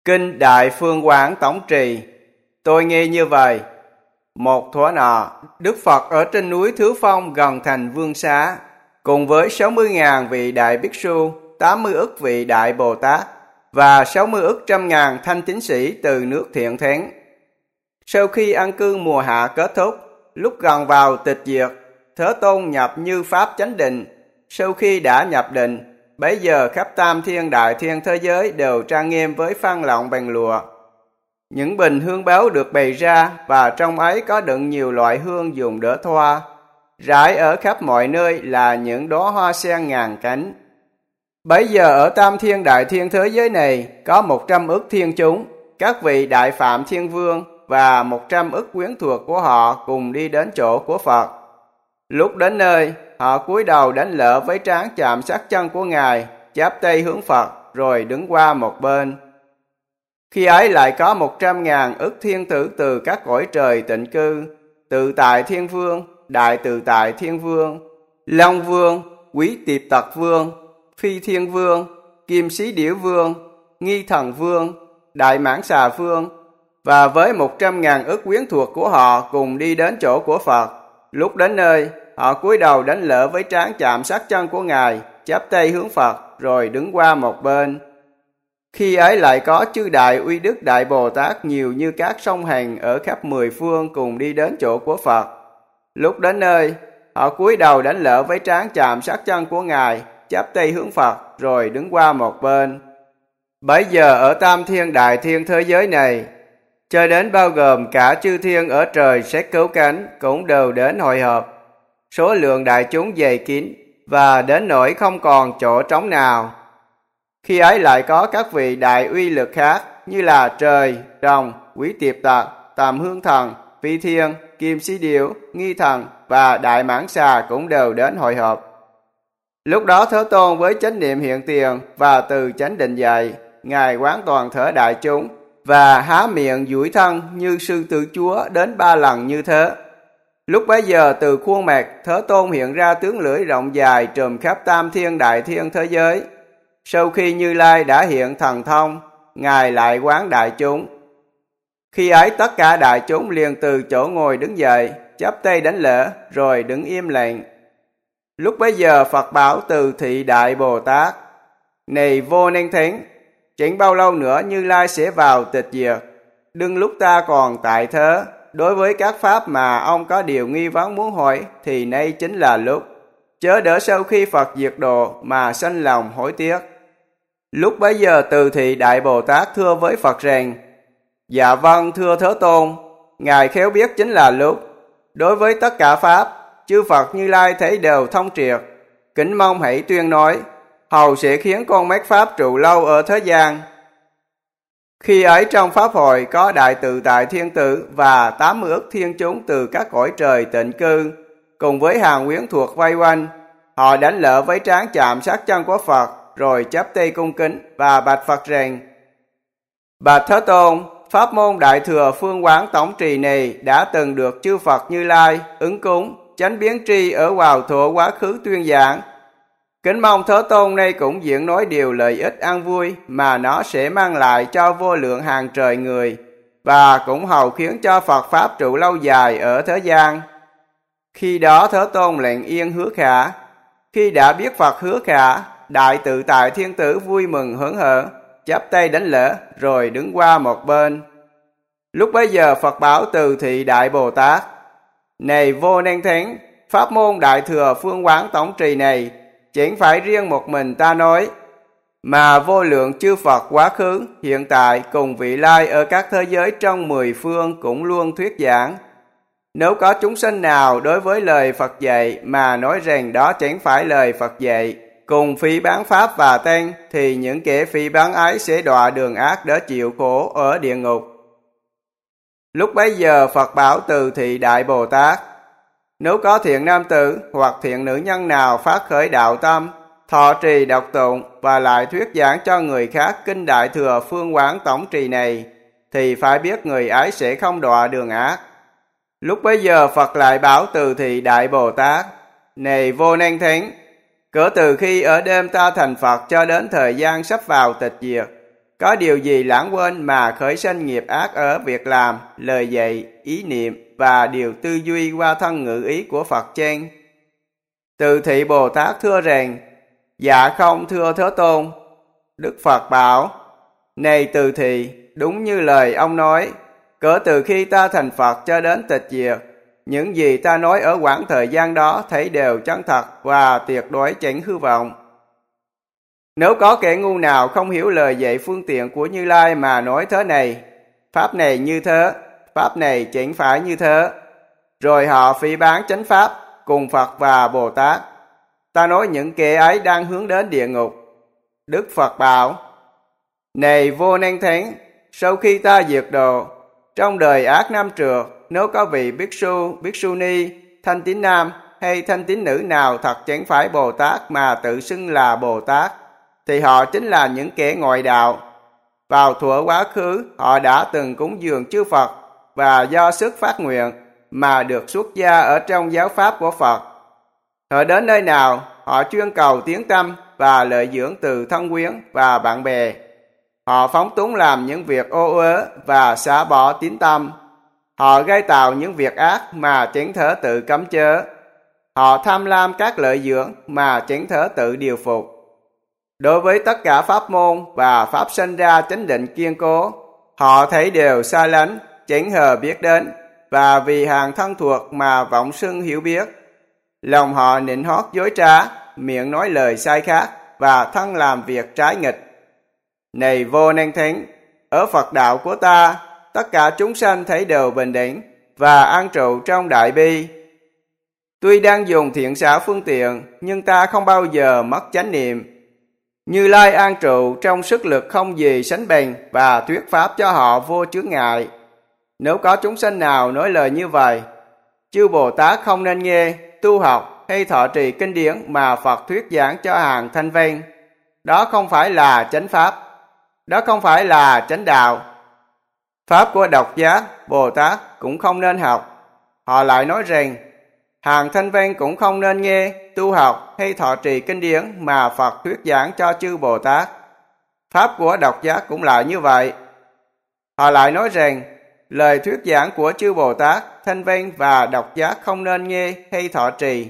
Kinh Đại Phương Quán Tổng Trì. Tôi nghe như vậy. Một thuở nọ, Đức Phật ở trên núi Thứ Phong gần thành Vương Xá, cùng với 60.000 vị Đại Bích Su, 80 ức vị Đại Bồ Tát và 60 ức trăm ngàn thanh tín sĩ từ nước Thiện Thánh. Sau khi an cư mùa hạ kết thúc, lúc gần vào tịch diệt, Thế Tôn nhập như Pháp chánh định. Sau khi đã nhập định, bấy giờ khắp tam thiên đại thiên thế giới đều trang nghiêm với phan lọng bằng lụa. Những bình hương báo được bày ra và trong ấy có đựng nhiều loại hương dùng đỡ thoa. Rải ở khắp mọi nơi là những đóa hoa sen ngàn cánh. Bấy giờ ở tam thiên đại thiên thế giới này có 100 ức thiên chúng, các vị đại phạm thiên vương và 100 ức quyến thuộc của họ cùng đi đến chỗ của Phật. Lúc đến nơi, họ cúi đầu đánh lễ với trán chạm sát chân của Ngài, chắp tay hướng Phật rồi đứng qua một bên. Khi ấy lại có 100.000 ức thiên tử từ các cõi trời tịnh cư, Tự Tại Thiên Vương, Đại Tự Tại Thiên Vương, Long Vương, Quý Tiệp Tật Vương, Phi Thiên Vương, Kim Sĩ Điểu Vương, Nghi Thần Vương, Đại Mãn Xà Vương, và với 100.000 ức quyến thuộc của họ cùng đi đến chỗ của Phật. Lúc đến nơi, họ cúi đầu đánh lễ với trán chạm sát chân của Ngài, chắp tay hướng Phật rồi đứng qua một bên. Khi ấy lại có chư Đại Uy Đức Đại Bồ Tát nhiều như các sông Hằng ở khắp 10 phương cùng đi đến chỗ của Phật. Lúc đến nơi, họ cúi đầu đánh lễ với trán chạm sát chân của Ngài, chắp tay hướng Phật rồi đứng qua một bên. Bấy giờ ở tam thiên đại thiên thế giới này, cho đến bao gồm cả chư thiên ở trời xét cứu cánh cũng đều đến hội họp. Số lượng đại chúng dày kín và đến nỗi không còn chỗ trống nào. Khi ấy lại có các vị đại uy lực khác như là trời, rồng, Quý Tiệp Tật, Tàm Hương Thần, Phi Thiên, Kim Sĩ Điểu, Nghi Thần và Đại Mãn Xà cũng đều đến hội họp. Lúc đó Thế Tôn với chánh niệm hiện tiền và từ chánh định dạy, Ngài quán toàn thể đại chúng và há miệng duỗi thân như sư tử chúa đến 3 lần như thế. Lúc bấy giờ từ khuôn mặt Thế Tôn hiện ra tướng lưỡi rộng dài trùm khắp tam thiên đại thiên thế giới. Sau khi Như Lai đã hiện thần thông, Ngài lại quán đại chúng. Khi ấy tất cả đại chúng liền từ chỗ ngồi đứng dậy, chắp tay đánh lễ rồi đứng im lặng. Lúc bấy giờ Phật bảo Từ Thị Đại Bồ Tát: Này Vô Năng Thánh, chẳng bao lâu nữa Như Lai sẽ vào tịch diệt. Đừng lúc ta còn tại thế, đối với các pháp mà ông có điều nghi vấn muốn hỏi thì nay chính là lúc. Chớ đỡ sau khi Phật diệt độ mà sanh lòng hối tiếc. Lúc bấy giờ Từ Thị Đại Bồ Tát thưa với Phật rằng: Dạ vâng thưa Thế Tôn, Ngài khéo biết chính là lúc. Đối với tất cả pháp, chư Phật Như Lai thấy đều thông triệt. Kính mong hãy tuyên nói, hầu sẽ khiến con mắt pháp trụ lâu ở thế gian. Khi ấy trong pháp hội có Đại Tự Tại Thiên Tử và 80 ức thiên chúng từ các cõi trời tịnh cư, cùng với hàng quyến thuộc vây quanh. Họ đánh lễ với trán chạm sát chân của Phật, rồi chắp tay cung kính và bạch Phật rằng: Bạch Thế Tôn, pháp môn Đại Thừa Phương Quán Tổng Trì này đã từng được chư Phật Như Lai ứng cúng, chánh biến tri ở vào thuở quá khứ tuyên giảng. Kính mong Thế Tôn nay cũng diễn nói điều lợi ích an vui mà nó sẽ mang lại cho vô lượng hàng trời người, và cũng hầu khiến cho Phật Pháp trụ lâu dài ở thế gian. Khi đó Thế Tôn lệnh yên hứa khả. Khi đã biết Phật hứa khả, Đại Tự Tại Thiên Tử vui mừng hớn hở, chắp tay đánh lễ rồi đứng qua một bên. Lúc bấy giờ Phật bảo Từ Thị Đại Bồ Tát: Này Vô Năng Thánh, pháp môn Đại Thừa Phương Quán Tổng Trì này chẳng phải riêng một mình ta nói, mà vô lượng chư Phật quá khứ, hiện tại cùng vị lai ở các thế giới trong 10 phương cũng luôn thuyết giảng. Nếu có chúng sinh nào đối với lời Phật dạy mà nói rằng đó chẳng phải lời Phật dạy, cùng phỉ báng pháp và tăng, thì những kẻ phỉ báng ấy sẽ đọa đường ác để chịu khổ ở địa ngục. Lúc bấy giờ Phật bảo Từ Thị Đại Bồ Tát: Nếu có thiện nam tử hoặc thiện nữ nhân nào phát khởi đạo tâm, thọ trì đọc tụng và lại thuyết giảng cho người khác kinh Đại Thừa Phương Quán Tổng Trì này, thì phải biết người ấy sẽ không đọa đường ác. Lúc bấy giờ Phật lại bảo Từ Thị Đại Bồ Tát: Này Vô Năng Thánh, cỡ từ khi ở đêm ta thành Phật cho đến thời gian sắp vào tịch diệt, có điều gì lãng quên mà khởi sanh nghiệp ác ở việc làm, lời dạy, ý niệm và điều tư duy qua thân ngữ ý của Phật chăng? Từ Thị Bồ Tát thưa rằng: Dạ không thưa Thế Tôn. Đức Phật bảo: Này Từ Thị, đúng như lời ông nói, cỡ từ khi ta thành Phật cho đến tịch diệt, những gì ta nói ở quãng thời gian đó thấy đều chân thật và tuyệt đối chẳng hư vọng. Nếu có kẻ ngu nào không hiểu lời dạy phương tiện của Như Lai mà nói thế này, pháp này như thế, pháp này chẳng phải như thế, rồi họ phỉ báng chánh pháp cùng Phật và Bồ Tát, ta nói những kẻ ấy đang hướng đến địa ngục. Đức Phật bảo: Này Vô Năng Thắng, sau khi ta diệt độ, trong đời ác năm trượt, nếu có vị Bhikksu, Bhikshuni, thanh tín nam hay thanh tín nữ nào thật chẳng phải Bồ Tát mà tự xưng là Bồ Tát, thì họ chính là những kẻ ngoại đạo. Vào thuở quá khứ, họ đã từng cúng dường chư Phật và do sức phát nguyện mà được xuất gia ở trong giáo pháp của Phật. Họ đến nơi nào, họ chuyên cầu tiếng tăm và lợi dưỡng từ thân quyến và bạn bè. Họ phóng túng làm những việc ô uế và xả bỏ tín tâm. Họ gây tạo những việc ác mà chẳng thể tự cấm chế. Họ tham lam các lợi dưỡng mà chẳng thể tự điều phục. Đối với tất cả pháp môn và pháp sinh ra chánh định kiên cố, họ thấy đều xa lánh, chẳng hề biết đến, và vì hàng thân thuộc mà vọng xưng hiểu biết. Lòng họ nịnh hót dối trá, miệng nói lời sai khác và thân làm việc trái nghịch. Này Vô Năng Thắng, ở Phật đạo của ta, tất cả chúng sanh thấy đều bình đẳng và an trụ trong đại bi. Tuy đang dùng thiện xảo phương tiện, nhưng ta không bao giờ mất chánh niệm. Như Lai an trụ trong sức lực không gì sánh bằng và thuyết pháp cho họ vô chướng ngại. Nếu có chúng sanh nào nói lời như vậy, chư Bồ Tát không nên nghe, tu học hay thọ trì kinh điển mà Phật thuyết giảng cho hàng thanh văn. Đó không phải là chánh pháp, đó không phải là chánh đạo. Pháp của độc giác, Bồ Tát cũng không nên học. Họ lại nói rằng, hàng thanh văn cũng không nên nghe, tu học hay thọ trì kinh điển mà Phật thuyết giảng cho chư Bồ Tát. Pháp của độc giác cũng là như vậy. Họ lại nói rằng, lời thuyết giảng của chư Bồ Tát, thanh văn và độc giác không nên nghe hay thọ trì.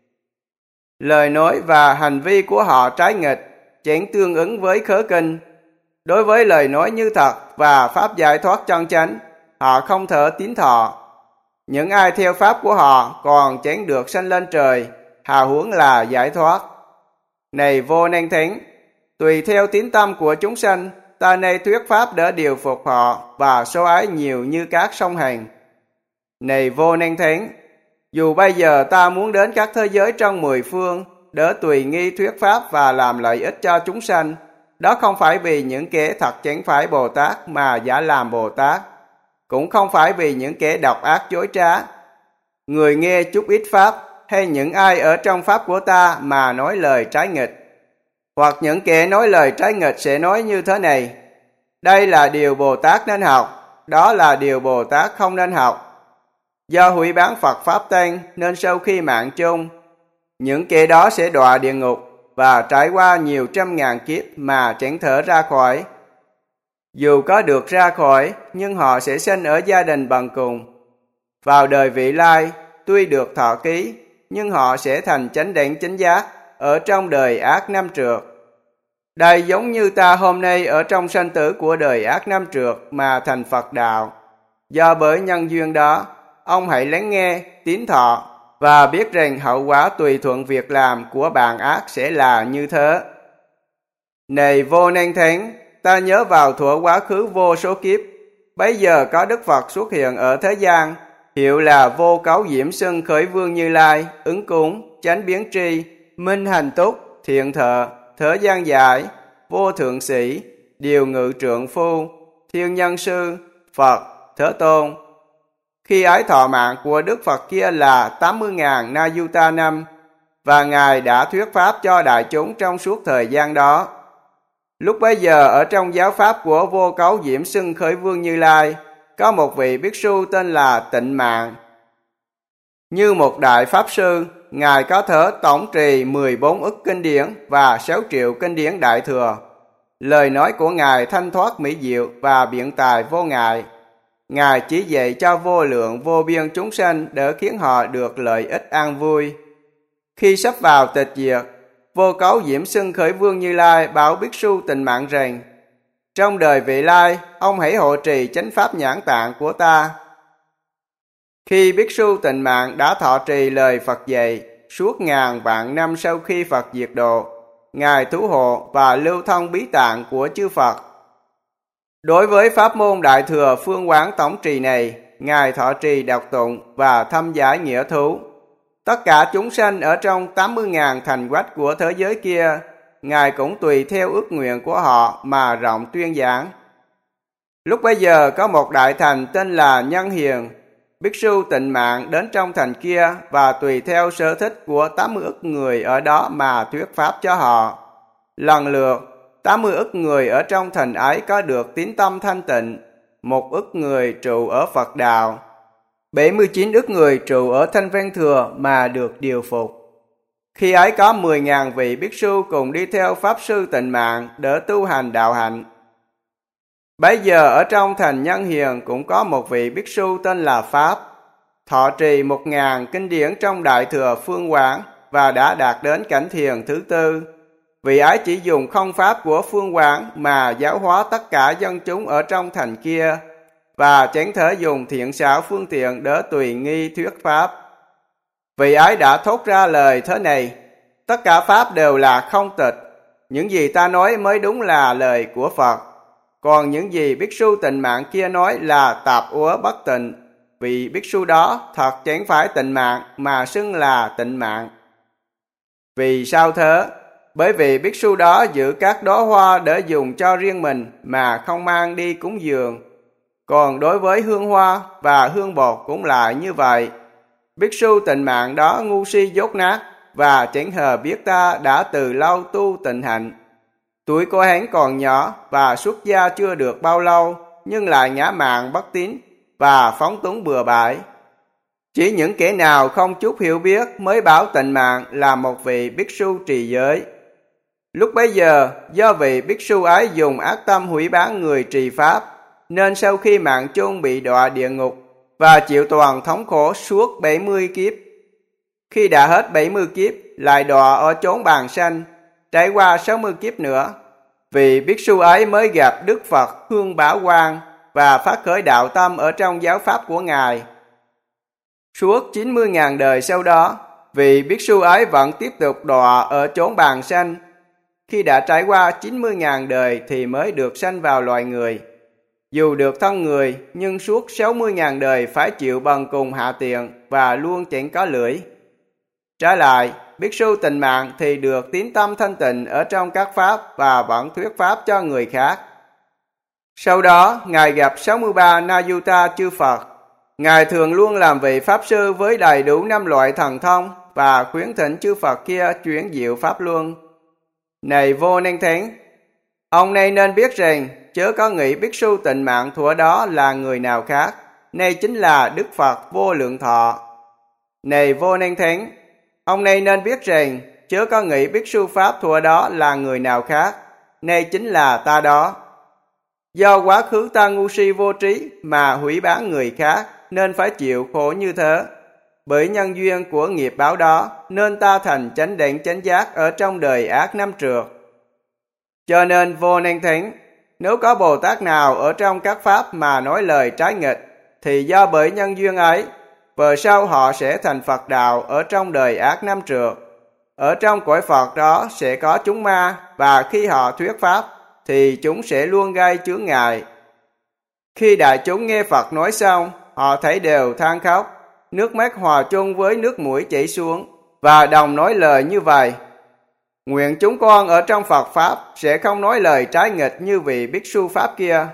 Lời nói và hành vi của họ trái nghịch, chẳng tương ứng với khớ kinh. Đối với lời nói như thật và pháp giải thoát chân chánh, họ không thể tín thọ. Những ai theo pháp của họ còn chẳng được sanh lên trời, hào huống là giải thoát. Này Vô Năng Thắng, tùy theo tín tâm của chúng sanh, ta nay thuyết pháp để điều phục họ và số ấy nhiều như các sông Hằng. Này Vô Năng Thắng, dù bây giờ ta muốn đến các thế giới trong 10 phương để tùy nghi thuyết pháp và làm lợi ích cho chúng sanh, đó không phải vì những kẻ thật chẳng phải Bồ Tát mà giả làm Bồ Tát, cũng không phải vì những kẻ độc ác dối trá. Người nghe chút ít pháp hay những ai ở trong pháp của ta mà nói lời trái nghịch, hoặc những kẻ nói lời trái nghịch sẽ nói như thế này: đây là điều Bồ Tát nên học, đó là điều Bồ Tát không nên học. Do hủy bán Phật pháp tăng nên sau khi mạng chung, những kẻ đó sẽ đọa địa ngục và trải qua nhiều trăm ngàn kiếp mà chẳng thể ra khỏi. Dù có được ra khỏi, nhưng họ sẽ sinh ở gia đình bần cùng. Vào đời vị lai, tuy được thọ ký, nhưng họ sẽ thành chánh đẳng chánh giác ở trong đời ác năm trượt. Đây giống như ta hôm nay ở trong sanh tử của đời ác năm trượt mà thành Phật đạo. Do bởi nhân duyên đó, ông hãy lắng nghe, tín thọ và biết rằng hậu quả tùy thuận việc làm của bạn ác sẽ là như thế. Này Vô Năng Thắng, ta nhớ vào thuở quá khứ vô số kiếp, bấy giờ có Đức Phật xuất hiện ở thế gian, hiệu là Vô Cấu Diễm Xưng Khởi Vương Như Lai, ứng cúng, chánh biến tri, minh hành túc, thiện thợ, thế gian giải, vô thượng sĩ, điều ngự trượng phu, thiên nhân sư, Phật, Thế Tôn. Khi ấy thọ mạng của Đức Phật kia là 80.000 Nayuta năm, và Ngài đã thuyết pháp cho đại chúng trong suốt thời gian đó. Lúc bấy giờ ở trong giáo pháp của Vô Cấu Diễm Xưng Khởi Vương Như Lai, có một vị Bhikksu tên là Tịnh Mạng. Như một đại pháp sư, Ngài có thể tổng trì 14 ức kinh điển và 6 triệu kinh điển đại thừa, Lời nói của Ngài thanh thoát mỹ diệu và biện tài vô ngại. Ngài chỉ dạy cho vô lượng vô biên chúng sanh để khiến họ được lợi ích an vui. Khi sắp vào tịch diệt, Vô Cấu Diễm Xưng Khởi Vương Như Lai bảo Bhikkhu Su Tịnh Mạng rằng: trong đời vị lai, ông hãy hộ trì chánh pháp nhãn tạng của ta. Khi Bhikkhu Su Tịnh Mạng đã thọ trì lời Phật dạy, suốt ngàn vạn năm sau khi Phật diệt độ, Ngài thủ hộ và lưu thông bí tạng của chư Phật. Đối với pháp môn Đại Thừa Phương Quán Tổng Trì này, Ngài thọ trì đọc tụng và thâm giải nghĩa thú. Tất cả chúng sanh ở trong 80.000 thành quách của thế giới kia, Ngài cũng tùy theo ước nguyện của họ mà rộng tuyên giảng. Lúc bấy giờ có một đại thành tên là Nhân Hiền. Bhikkhu Su Tịnh Mạng đến trong thành kia và tùy theo sở thích của 80 ức người ở đó mà thuyết pháp cho họ. Lần lượt, 80 ức người ở trong thành ấy có được tín tâm thanh tịnh, 1 ức người trụ ở Phật đạo, 79 ức người trụ ở Thanh Văn Thừa mà được điều phục. Khi ấy có 10.000 vị Bhikkhu cùng đi theo Pháp Sư Tịnh Mạng để tu hành đạo hạnh. Bấy giờ ở trong thành Nhân Hiền cũng có một vị Bhikkhu tên là Pháp, thọ trì 1.000 kinh điển trong Đại Thừa Phương Quán và đã đạt đến cảnh thiền thứ tư. Vị ấy chỉ dùng không pháp của Phương Quán mà giáo hóa tất cả dân chúng ở trong thành kia, và chẳng thể dùng thiện xảo phương tiện để tùy nghi thuyết pháp. Vị ấy đã thốt ra lời thế này: tất cả pháp đều là không tịch, những gì ta nói mới đúng là lời của Phật, còn những gì Bhikkhu Su Tịnh Mạng kia nói là tạp úa bất tịnh. Vì Bhikkhu Su đó thật chẳng phải tịnh mạng mà xưng là tịnh mạng. Vì sao thế? Bởi vì Bhikkhu Su đó giữ các đóa hoa để dùng cho riêng mình mà không mang đi cúng dường. Còn đối với hương hoa và hương bột cũng lại như vậy. Bhikkhu Su Tịnh Mạng đó ngu si dốt nát và chẳng hề biết ta đã từ lâu tu tịnh hạnh. Tuổi của hắn còn nhỏ và xuất gia chưa được bao lâu, nhưng lại ngã mạn bất tín và phóng túng bừa bãi. Chỉ những kẻ nào không chút hiểu biết mới bảo Tịnh Mạng là một vị Bhikkhu trì giới. Lúc bấy giờ, do vị Bhikkhu ấy dùng ác tâm hủy bán người trì pháp, nên sau khi mạng chung bị đọa địa ngục và chịu toàn thống khổ suốt 70 kiếp. Khi đã hết 70 kiếp, lại đọa ở chốn bàn sanh, trải qua 60 kiếp nữa. Vì Bhikkhu ấy mới gặp Đức Phật Hương Bảo Quang và phát khởi đạo tâm ở trong giáo pháp của Ngài. Suốt 90.000 đời sau đó, vị Bhikkhu ấy vẫn tiếp tục đọa ở chốn bàn sanh. Khi đã trải qua 90.000 đời thì mới được sanh vào loài người. Dù được thân người, nhưng suốt 60.000 đời phải chịu bần cùng hạ tiện và luôn chẳng có lưỡi. Trái lại, Bhikkhu Su Tịnh Mạng thì được tín tâm thanh tịnh ở trong các pháp và vẫn thuyết pháp cho người khác. Sau đó, Ngài gặp 63 Nayutta chư Phật. Ngài thường luôn làm vị Pháp Sư với đầy đủ 5 loại thần thông và khuyến thỉnh chư Phật kia chuyển diệu Pháp Luân. Này Vô Năng Thắng, ông này nên biết rằng chớ có nghĩ Bhikkhu Su Tịnh Mạng thuở đó là người nào khác, nay chính là Đức Phật Vô Lượng Thọ. Này Vô Năng Thắng, ông này nên biết rằng chớ có nghĩ Bhikkhu Su Pháp thuở đó là người nào khác, nay chính là ta đó. Do quá khứ ta ngu si vô trí mà hủy bán người khác nên phải chịu khổ như thế. Bởi nhân duyên của nghiệp báo đó nên ta thành chánh đẳng chánh giác ở trong đời ác năm trượt. Cho nên Vô Năng Thắng, nếu có Bồ Tát nào ở trong các pháp mà nói lời trái nghịch, thì do bởi nhân duyên ấy, về sau họ sẽ thành Phật đạo ở trong đời ác năm trượt. Ở trong cõi Phật đó sẽ có chúng ma, và khi họ thuyết pháp, thì chúng sẽ luôn gây chướng ngại. Khi đại chúng nghe Phật nói xong, họ thấy đều than khóc, nước mắt hòa chung với nước mũi chảy xuống, và đồng nói lời như vậy: nguyện chúng con ở trong Phật Pháp sẽ không nói lời trái nghịch như vị Bhikkhu Pháp kia.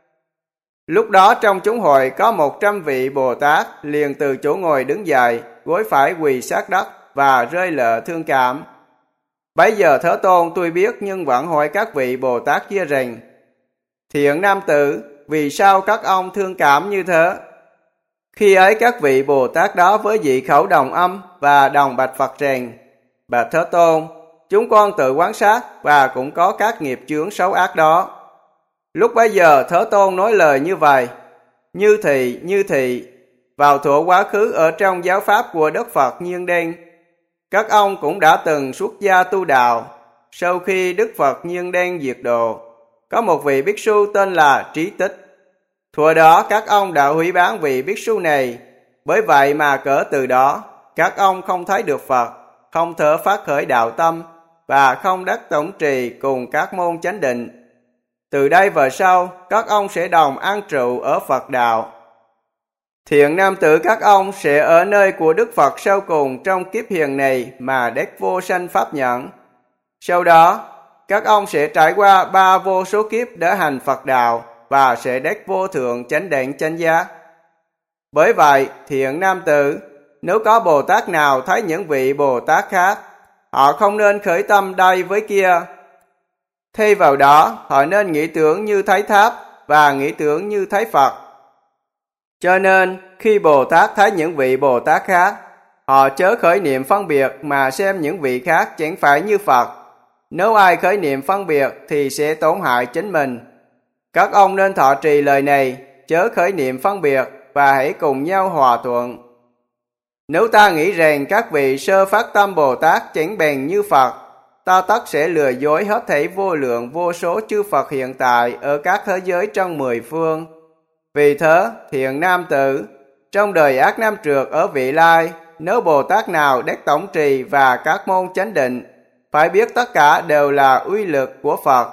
Lúc đó trong chúng hội có 100 vị Bồ Tát liền từ chỗ ngồi đứng dậy, gối phải quỳ sát đất và rơi lệ thương cảm. Bấy giờ Thế Tôn tôi biết nhưng vẫn hỏi các vị Bồ Tát kia rằng: thiện nam tử, vì sao các ông thương cảm như thế? Khi ấy các vị Bồ Tát đó với dị khẩu đồng âm và đồng bạch Phật rằng: bạch Thế Tôn, chúng con tự quan sát và cũng có các nghiệp chướng xấu ác đó. Lúc bấy giờ Thế Tôn nói lời như vậy: như thị, vào thuở quá khứ ở trong giáo pháp của Đức Phật Nhiên Đen, các ông cũng đã từng xuất gia tu đạo. Sau khi Đức Phật Nhiên Đen diệt độ, có một vị bích su tên là Trí Tích. Thuở đó các ông đã hủy bán vị bích su này, bởi vậy mà cỡ từ đó các ông không thấy được Phật, không thể phát khởi đạo tâm và không đắc tổng trì cùng các môn chánh định. Từ đây về sau, các ông sẽ đồng an trụ ở Phật đạo. Thiện nam tử các ông sẽ ở nơi của Đức Phật sau cùng trong kiếp hiền này mà đắc vô sanh pháp nhẫn. Sau đó, các ông sẽ trải qua 3 vô số kiếp để hành Phật đạo và sẽ đắc vô thượng chánh đẳng chánh giác. Bởi vậy, thiện nam tử, nếu có Bồ Tát nào thấy những vị Bồ Tát khác, họ không nên khởi tâm đây với kia. Thay vào đó, họ nên nghĩ tưởng như thấy tháp và nghĩ tưởng như thấy Phật. Cho nên, khi Bồ Tát thấy những vị Bồ Tát khác, họ chớ khởi niệm phân biệt mà xem những vị khác chẳng phải như Phật. Nếu ai khởi niệm phân biệt thì sẽ tổn hại chính mình. Các ông nên thọ trì lời này, chớ khởi niệm phân biệt và hãy cùng nhau hòa thuận. Nếu ta nghĩ rằng các vị sơ phát tâm Bồ Tát chẳng bèn như Phật, ta tất sẽ lừa dối hết thảy vô lượng vô số chư Phật hiện tại ở các thế giới trong 10 phương. Vì thế, thiện nam tử, trong đời ác nam trược ở vị lai, nếu Bồ Tát nào đắc tổng trì và các môn chánh định, phải biết tất cả đều là uy lực của Phật.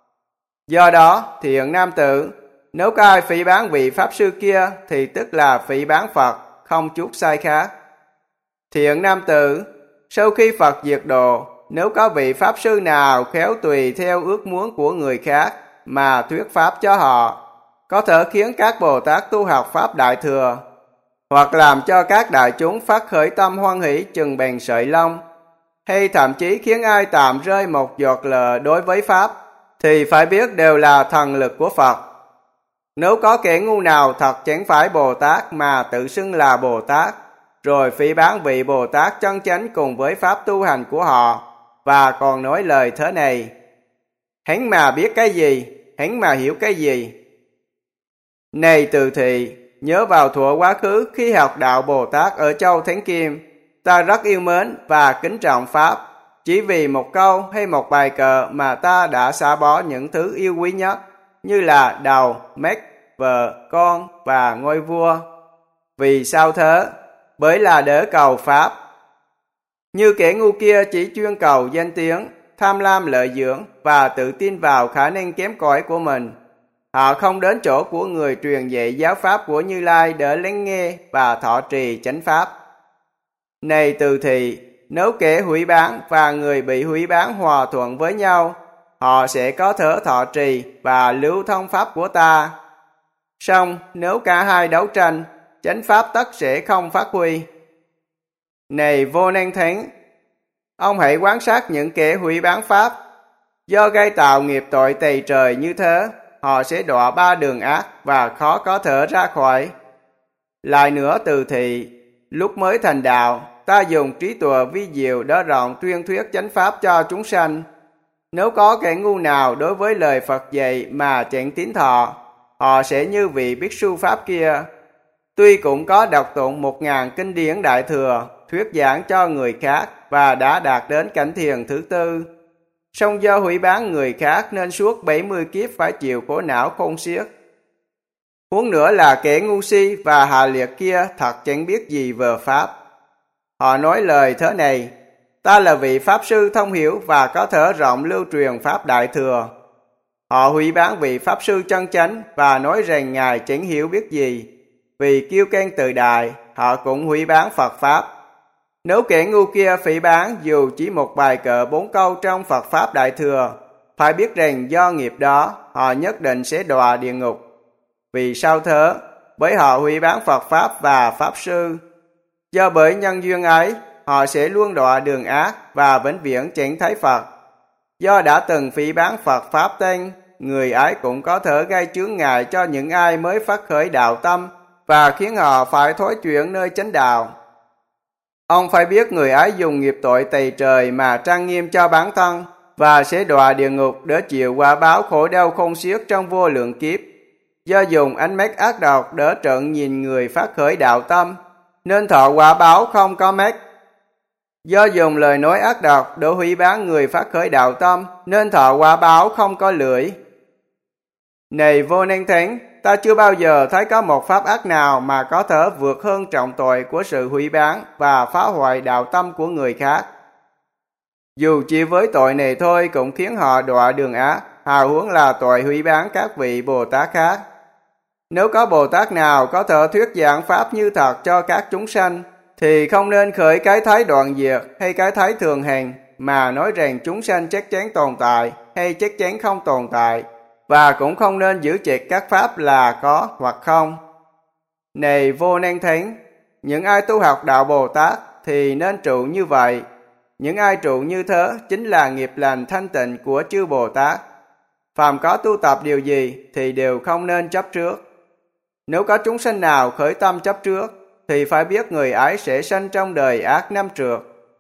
Do đó, thiện nam tử, nếu có ai phỉ báng vị Pháp Sư kia thì tức là phỉ báng Phật, không chút sai khác. Thiện nam tử, sau khi Phật diệt độ, nếu có vị Pháp Sư nào khéo tùy theo ước muốn của người khác mà thuyết Pháp cho họ, có thể khiến các Bồ Tát tu học Pháp Đại Thừa, hoặc làm cho các đại chúng phát khởi tâm hoan hỷ chừng bèn sợi lông, hay thậm chí khiến ai tạm rơi một giọt lệ đối với Pháp, thì phải biết đều là thần lực của Phật. Nếu có kẻ ngu nào thật chẳng phải Bồ Tát mà tự xưng là Bồ Tát, rồi phỉ báng vị Bồ Tát chân chánh cùng với Pháp tu hành của họ, và còn nói lời thế này: hắn mà biết cái gì, hắn mà hiểu cái gì. Này Từ Thị, nhớ vào thuở quá khứ khi học đạo Bồ Tát ở châu Thánh Kim, ta rất yêu mến và kính trọng Pháp. Chỉ vì một câu hay một bài cờ mà ta đã xả bỏ những thứ yêu quý nhất, như là đầu, mắt, vợ, con và ngôi vua. Vì sao thế? Bởi là để cầu Pháp. Như kẻ ngu kia chỉ chuyên cầu danh tiếng, tham lam lợi dưỡng và tự tin vào khả năng kém cỏi của mình. Họ không đến chỗ của người truyền dạy giáo pháp của Như Lai để lắng nghe và thọ trì chánh pháp. Này Từ Thị, nếu kẻ hủy bán và người bị hủy bán hòa thuận với nhau, họ sẽ có thể thọ trì và lưu thông pháp của ta. Song nếu cả hai đấu tranh, chánh pháp tất sẽ không phát huy. Này Vô Năng Thánh, ông hãy quan sát những kẻ hủy bán pháp. Do gây tạo nghiệp tội tày trời như thế, họ sẽ đọa 3 đường ác và khó có thể ra khỏi. Lại nữa Từ Thị, lúc mới thành đạo, ta dùng trí tuệ vi diệu để rộng tuyên thuyết chánh pháp cho chúng sanh. Nếu có kẻ ngu nào đối với lời Phật dạy mà chẳng tín thọ, họ sẽ như vị Bích Su Pháp kia. Tuy cũng có đọc tụng 1000 kinh điển Đại Thừa, thuyết giảng cho người khác và đã đạt đến cảnh thiền thứ 4, song do hủy bán người khác nên suốt 70 kiếp phải chịu khổ não khôn xiết. Huống nữa là kẻ ngu si và hạ liệt kia thật chẳng biết gì về Pháp. Họ nói lời thế này: ta là vị Pháp Sư thông hiểu và có thể rộng lưu truyền Pháp Đại Thừa. Họ hủy bán vị Pháp Sư chân chánh và nói rằng Ngài chẳng hiểu biết gì. Vì kiêu căng tự đại, họ cũng hủy bán Phật Pháp. Nếu kẻ ngu kia phỉ báng dù chỉ một bài cờ 4 câu trong Phật Pháp Đại Thừa, phải biết rằng do nghiệp đó, họ nhất định sẽ đọa địa ngục. Vì sao thế? Bởi họ hủy bán Phật Pháp và Pháp Sư. Do bởi nhân duyên ấy, họ sẽ luôn đọa đường ác và vĩnh viễn chẳng thấy Phật. Do đã từng phỉ báng Phật Pháp tên, người ấy cũng có thể gây chướng ngại cho những ai mới phát khởi đạo tâm và khiến họ phải thối chuyển nơi chánh đạo. Ông phải biết người ấy dùng nghiệp tội tày trời mà trang nghiêm cho bản thân và sẽ đọa địa ngục để chịu quả báo khổ đau không xiết trong vô lượng kiếp. Do dùng ánh mắt ác độc để trợn nhìn người phát khởi đạo tâm, nên thọ quả báo không có mắt. Do dùng lời nói ác độc để hủy bán người phát khởi đạo tâm, nên thọ quả báo không có lưỡi. Này Vô Năng Thánh, ta chưa bao giờ thấy có một pháp ác nào mà có thể vượt hơn trọng tội của sự hủy bán và phá hoại đạo tâm của người khác. Dù chỉ với tội này thôi cũng khiến họ đọa đường ác, hào huống là tội hủy bán các vị Bồ Tát khác. Nếu có Bồ Tát nào có thể thuyết giảng pháp như thật cho các chúng sanh, thì không nên khởi cái thái đoạn diệt hay cái thái thường hành, mà nói rằng chúng sanh chắc chắn tồn tại hay chắc chắn không tồn tại, và cũng không nên giữ chặt các pháp là có hoặc không. Này Vô Năng Thánh, những ai tu học đạo Bồ Tát thì nên trụ như vậy. Những ai trụ như thế chính là nghiệp lành thanh tịnh của chư Bồ Tát. Phàm có tu tập điều gì thì đều không nên chấp trước. Nếu có chúng sanh nào khởi tâm chấp trước, thì phải biết người ấy sẽ sanh trong đời ác năm trượt.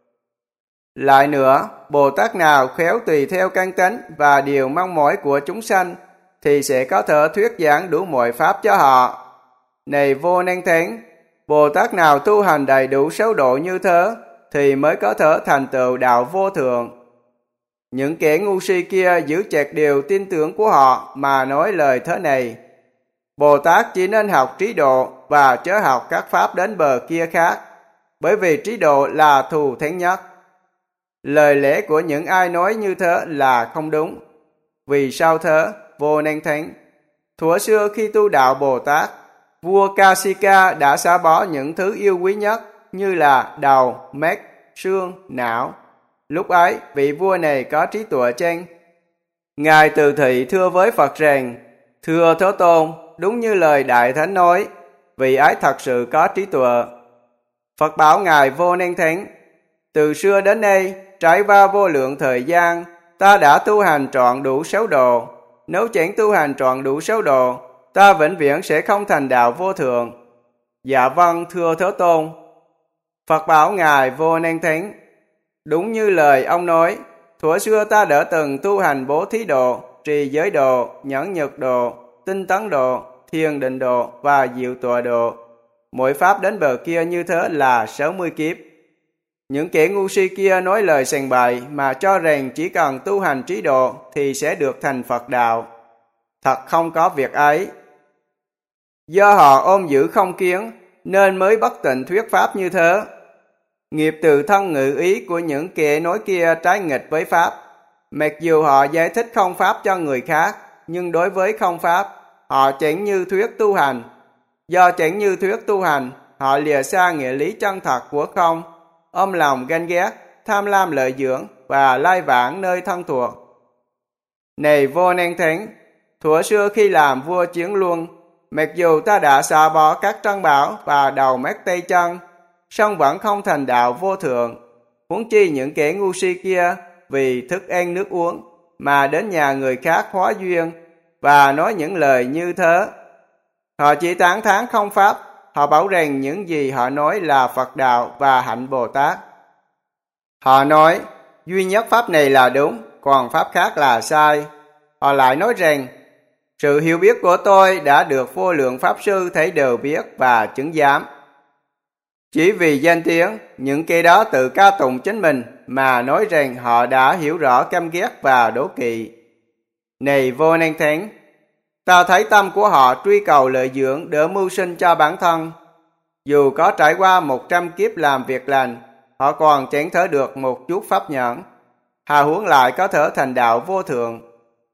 Lại nữa, Bồ Tát nào khéo tùy theo căn tánh và điều mong mỏi của chúng sanh, thì sẽ có thể thuyết giảng đủ mọi pháp cho họ. Này Vô Năng Thánh, Bồ Tát nào tu hành đầy đủ 6 độ như thế, thì mới có thể thành tựu đạo vô thượng. Những kẻ ngu si kia giữ chặt điều tin tưởng của họ mà nói lời thế này: Bồ Tát chỉ nên học trí độ và chớ học các pháp đến bờ kia khác, bởi vì trí độ là thù thắng nhất. Lời lẽ của những ai nói như thế là không đúng. Vì sao thế, Vô Năng Thánh? Thuở xưa khi tu đạo Bồ Tát, vua Kasika đã xả bỏ những thứ yêu quý nhất như là đầu, mắt, xương, não. Lúc ấy, vị vua này có trí tuệ chăng? Ngài từ thị thưa với Phật rằng: Thưa Thế Tôn, đúng như lời Đại Thánh nói, vị ấy thật sự có trí tuệ. Phật bảo Ngài: Vô Năng Thánh, từ xưa đến nay, trải qua vô lượng thời gian, ta đã tu hành trọn đủ 6 độ. Nếu chẳng tu hành trọn đủ 6 độ, ta vĩnh viễn sẽ không thành đạo vô thượng. Dạ vâng, thưa Thế Tôn. Phật bảo Ngài: Vô Năng Thánh, đúng như lời ông nói, thuở xưa ta đã từng tu hành bố thí độ, trì giới độ, nhẫn nhục độ, tinh tấn độ, thiền định độ và diệu tọa độ. Mỗi pháp đến bờ kia như thế là 60 kiếp. Những kẻ ngu si kia nói lời sằng bậy mà cho rằng chỉ cần tu hành trí độ thì sẽ được thành Phật đạo. Thật không có việc ấy. Do họ ôm giữ không kiến nên mới bất tịnh thuyết pháp như thế. Nghiệp từ thân ngự ý của những kẻ nói kia trái nghịch với pháp. Mặc dù họ giải thích không pháp cho người khác, nhưng đối với không pháp, họ chẳng như thuyết tu hành. Do chẳng như thuyết tu hành, họ lìa xa nghĩa lý chân thật của không, ôm lòng ganh ghét, tham lam lợi dưỡng và lai vãng nơi thân thuộc. Này Vô Năng Thánh, thuở xưa khi làm vua Chiến Luân, mặc dù ta đã xả bỏ các trân bảo và đầu mắt tay chân, song vẫn không thành đạo vô thượng. Huống chi những kẻ ngu si kia vì thức ăn nước uống mà đến nhà người khác hóa duyên và nói những lời như thế. Họ chỉ tán thán không pháp, họ bảo rằng những gì họ nói là Phật đạo và hạnh Bồ Tát. Họ nói duy nhất pháp này là đúng, còn pháp khác là sai. Họ lại nói rằng sự hiểu biết của tôi đã được vô lượng pháp sư thấy đều biết và chứng giám. Chỉ vì danh tiếng, những kẻ đó tự ca tụng chính mình mà nói rằng họ đã hiểu rõ căm ghét và đố kỵ. Này Vô Năng Thánh, ta thấy tâm của họ truy cầu lợi dưỡng để mưu sinh cho bản thân. Dù có trải qua 100 kiếp làm việc lành, họ còn chẳng thể được một chút pháp nhẫn, hà huống lại có thể thành đạo vô thượng.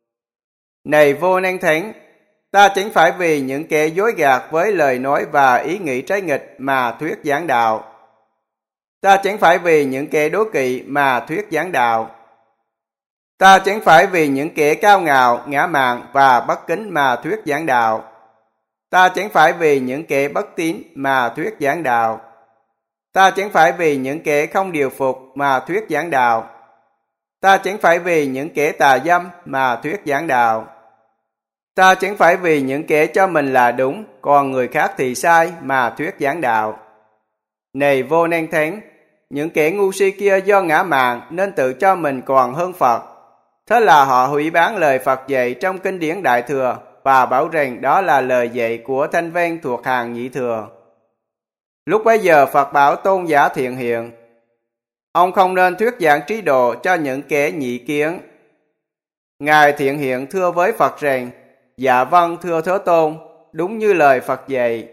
Này Vô Năng Thánh, ta chẳng phải vì những kẻ dối gạt với lời nói và ý nghĩ trái nghịch mà thuyết giảng đạo. Ta chẳng phải vì những kẻ đố kỵ mà thuyết giảng đạo. Ta chẳng phải vì những kẻ cao ngạo, ngã mạn và bất kính mà thuyết giảng đạo. Ta chẳng phải vì những kẻ bất tín mà thuyết giảng đạo. Ta chẳng phải vì những kẻ không điều phục mà thuyết giảng đạo. Ta chẳng phải vì những kẻ tà dâm mà thuyết giảng đạo. Ta chẳng phải vì những kẻ cho mình là đúng, còn người khác thì sai mà thuyết giảng đạo. Này Vô Năng Thánh, những kẻ ngu si kia do ngã mạn nên tự cho mình còn hơn Phật. Thế là họ hủy bán lời Phật dạy trong kinh điển Đại Thừa và bảo rằng đó là lời dạy của Thanh Văn thuộc hàng Nhị Thừa. Lúc bấy giờ Phật bảo Tôn giả Thiện Hiện: ông không nên thuyết giảng trí độ cho những kẻ nhị kiến. Ngài Thiện Hiện thưa với Phật rằng: dạ vâng thưa Thế Tôn, đúng như lời Phật dạy.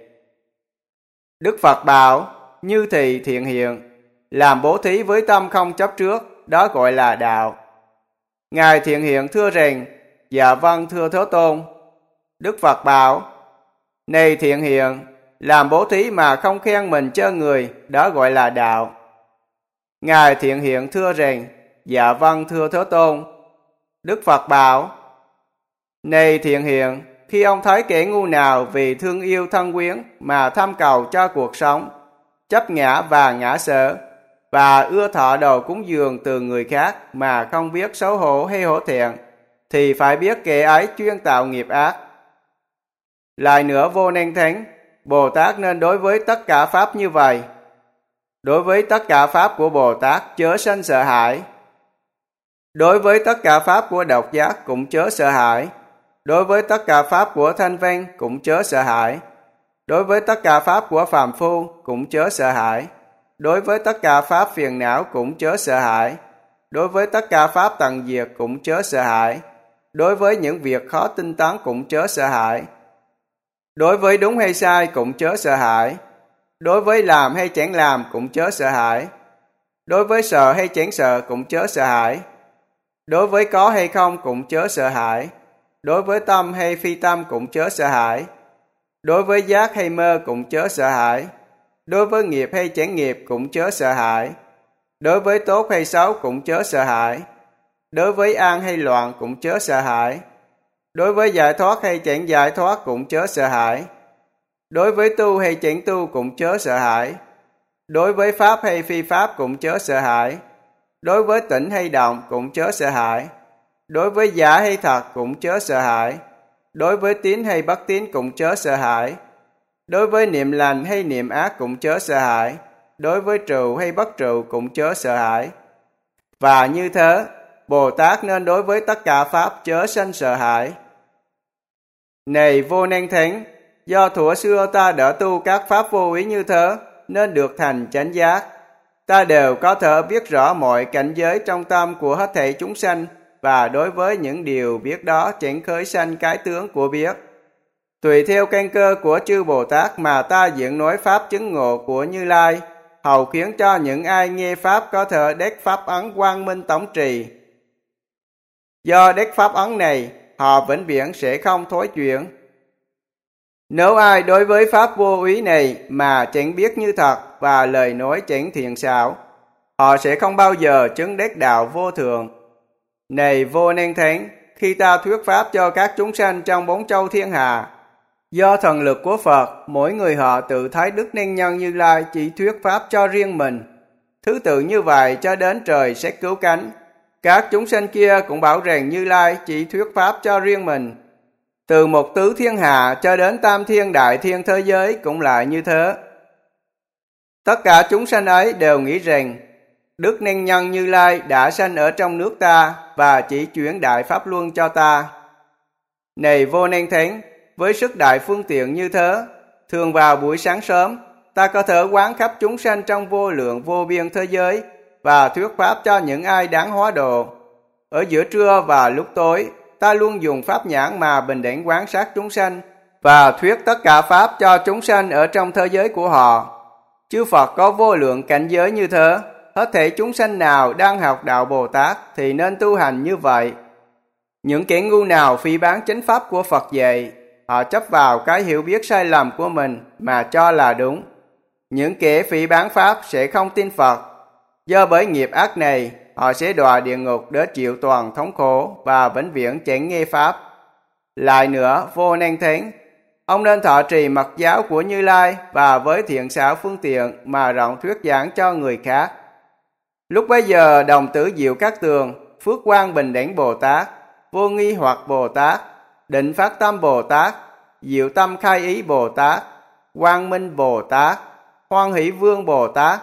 Đức Phật bảo: như thì Thiện Hiện, làm bố thí với tâm không chấp trước, đó gọi là đạo. Ngài Thiện Hiện thưa rằng: dạ vâng thưa Thế Tôn. Đức Phật bảo: này Thiện Hiện, làm bố thí mà không khen mình cho người, đó gọi là đạo. Ngài Thiện Hiện thưa rằng: dạ vâng thưa Thế Tôn. Đức Phật bảo: này Thiện Hiện, khi ông thấy kẻ ngu nào vì thương yêu thân quyến mà tham cầu cho cuộc sống, chấp ngã và ngã sở, và ưa thọ đồ cúng dường từ người khác mà không biết xấu hổ hay hổ thẹn, thì phải biết kẻ ấy chuyên tạo nghiệp ác. Lại nữa Vô Năng Thánh, Bồ Tát nên đối với tất cả pháp như vậy. Đối với tất cả pháp của Bồ Tát chớ sanh sợ hãi. Đối với tất cả pháp của độc giác cũng chớ sợ hãi. Đối với tất cả pháp của thanh văn cũng chớ sợ hãi. Đối với tất cả pháp của phàm phu cũng chớ sợ hãi. Đối với tất cả pháp phiền não cũng chớ sợ hãi. Đối với tất cả pháp tận diệt cũng chớ sợ hãi. Đối với những việc khó tinh tấn cũng chớ sợ hãi. Đối với đúng hay sai cũng chớ sợ hãi. Đối với làm hay chẳng làm cũng chớ sợ hãi. Đối với sợ hay chẳng sợ cũng chớ sợ hãi. Đối với có hay không cũng chớ sợ hãi. Đối với tâm hay phi tâm cũng chớ sợ hãi. Đối với giác hay mơ cũng chớ sợ hãi. Đối với nghiệp hay chẳng nghiệp cũng chớ sợ hãi. Đối với tốt hay xấu cũng chớ sợ hãi. Đối với an hay loạn cũng chớ sợ hãi. Đối với giải thoát hay chẳng giải thoát cũng chớ sợ hãi. Đối với tu hay chẳng tu cũng chớ sợ hãi. Đối với pháp hay phi pháp cũng chớ sợ hãi. Đối với tỉnh hay động cũng chớ sợ hãi. Đối với giả hay thật cũng chớ sợ hãi. Đối với tín hay bất tín cũng chớ sợ hãi. Đối với niệm lành hay niệm ác cũng chớ sợ hãi. Đối với trụ hay bất trụ cũng chớ sợ hãi. Và như thế, Bồ Tát nên đối với tất cả pháp chớ sanh sợ hãi. Này Vô Năng Thánh, do thuở xưa ta đã tu các pháp vô úy như thế, nên được thành chánh giác. Ta đều có thể biết rõ mọi cảnh giới trong tâm của hết thảy chúng sanh, và đối với những điều biết đó chẳng khởi sanh cái tướng của biết. Tùy theo căn cơ của chư Bồ Tát mà ta diễn nói pháp chứng ngộ của Như Lai, hầu khiến cho những ai nghe pháp có thể đắc pháp ấn quang minh tổng trì. Do đắc pháp ấn này, họ vĩnh viễn sẽ không thối chuyển. Nếu ai đối với pháp vô úy này mà chẳng biết như thật và lời nói chẳng thiện xảo, họ sẽ không bao giờ chứng đắc đạo vô thượng. Này Vô Năng Thánh, khi ta thuyết pháp cho các chúng sanh trong bốn châu thiên hà, do thần lực của Phật, mỗi người họ tự thấy Đức Năng Nhân Như Lai chỉ thuyết pháp cho riêng mình. Thứ tự như vậy cho đến trời sẽ cứu cánh. Các chúng sanh kia cũng bảo rằng Như Lai chỉ thuyết pháp cho riêng mình. Từ một tứ thiên hạ cho đến tam thiên đại thiên thế giới cũng lại như thế. Tất cả chúng sanh ấy đều nghĩ rằng Đức Năng Nhân Như Lai đã sanh ở trong nước ta và chỉ chuyển đại pháp luân cho ta. Này Vô Năng Thánh, với sức đại phương tiện như thế, thường vào buổi sáng sớm, ta có thể quán khắp chúng sanh trong vô lượng vô biên thế giới và thuyết pháp cho những ai đáng hóa độ. Ở giữa trưa và lúc tối, ta luôn dùng pháp nhãn mà bình đẳng quan sát chúng sanh và thuyết tất cả pháp cho chúng sanh ở trong thế giới của họ. Chư Phật có vô lượng cảnh giới như thế, hết thảy chúng sanh nào đang học đạo Bồ Tát thì nên tu hành như vậy. Những kẻ ngu nào phỉ báng chánh pháp của Phật dạy, họ chấp vào cái hiểu biết sai lầm của mình mà cho là đúng. Những kẻ phỉ báng pháp sẽ không tin Phật. Do bởi nghiệp ác này, họ sẽ đọa địa ngục để chịu toàn thống khổ và vĩnh viễn chẳng nghe pháp. Lại nữa, Vô Năng Thánh, ông nên thọ trì mật giáo của Như Lai và với thiện xảo phương tiện mà rộng thuyết giảng cho người khác. Lúc bấy giờ đồng tử Diệu Cát Tường, Phước Quang Bình Đẳng Bồ Tát, Vô Nghi Hoặc Bồ Tát, Định Phát Tâm Bồ Tát, Diệu Tâm Khai Ý Bồ Tát, Quang Minh Bồ Tát, Hoan Hỷ Vương Bồ Tát,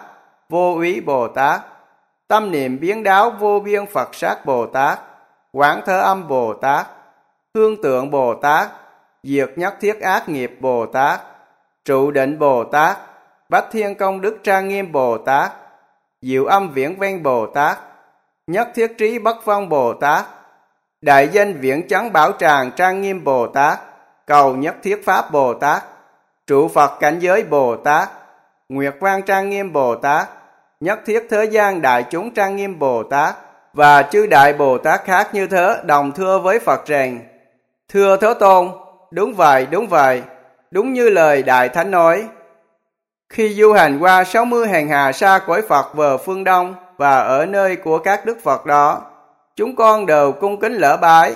Vô úy Bồ Tát, tâm niệm biến đáo vô biên Phật sát Bồ Tát, quán thơ âm Bồ Tát, hương tượng Bồ Tát, diệt nhất thiết ác nghiệp Bồ Tát, trụ định Bồ Tát, bách thiên công đức trang nghiêm Bồ Tát, diệu âm viễn veng Bồ Tát, nhất thiết trí bất vong Bồ Tát, đại danh viễn chấn bảo tràng trang nghiêm Bồ Tát, cầu nhất thiết pháp Bồ Tát, trụ Phật cảnh giới Bồ Tát, nguyệt quang trang nghiêm Bồ Tát, nhất thiết thế gian đại chúng trang nghiêm Bồ Tát, và chư đại Bồ Tát khác như thế đồng thưa với Phật rằng: Thưa Thế Tôn, đúng vậy, đúng như lời Đại Thánh nói. Khi du hành qua 60 hàng hà sa cõi Phật về phương Đông và ở nơi của các Đức Phật đó, chúng con đều cung kính lễ bái.